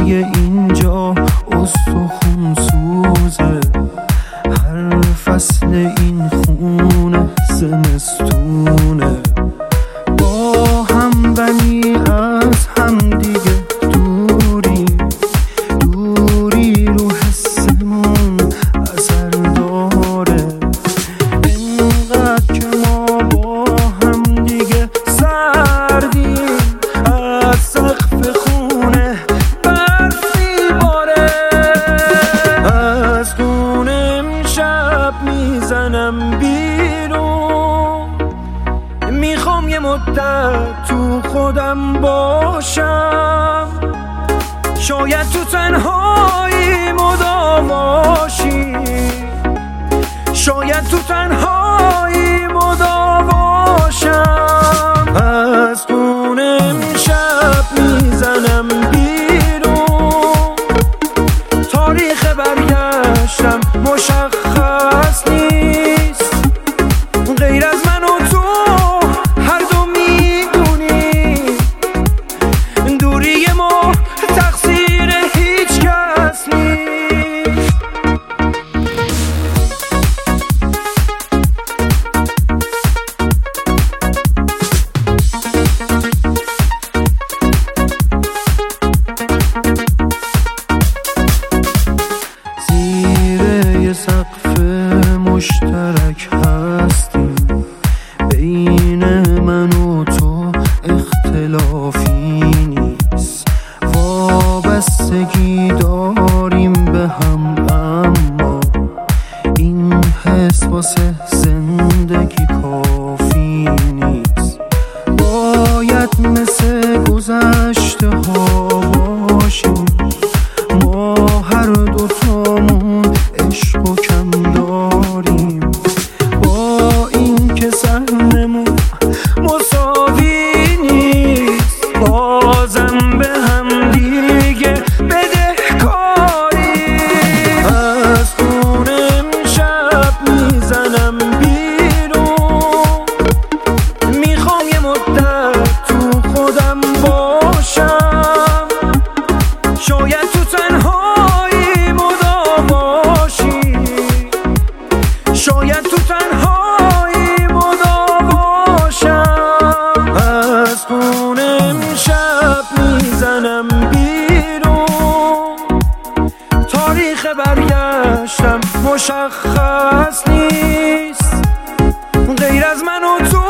دیگه اینجا استخون سوزه، هر فصل این خونه زمستونه، با هم ولی از هم دیگه دوری، دوری رو حسمون اثر داره، اینقدر که ما با هم دیگه سردیم، از سقف خونه برف میباره، از خونه امشب میزنم بیرون، میخوام یه مدت تو خودم باشم، شاید تو تنهایی مدام باشی، شاید تو تنهایی مدام باشم، از خونه امشب میزنم بیرون، تاریخ برگشتم مشخص نیست، غیر از من و تو هر دو میدونی، دوری ما تقصیر هیچ کس نیست. زیر یه سقف مشترک هستیم، بین من و تو اختلافی نیست، وابستگی داریم به هم، اما این حس واسه زندگی کافی نیست، باید مثل گذشته ها باشیم، ما هر دوتامون عشق و کم داریم، با این که سهممون مساوی نیست، بازم به هم دیگه بدهکاریم، از خونه امشب میزنم بیرون، میخوام یه مدت تو خودم باشم، شاید تو تنهایی مدام باشی، شاید تو تنهایی مدام باشم، از خونه امشب میزنم بیرون، تاریخ برگشتم مشخص نیست، غیر از من و تو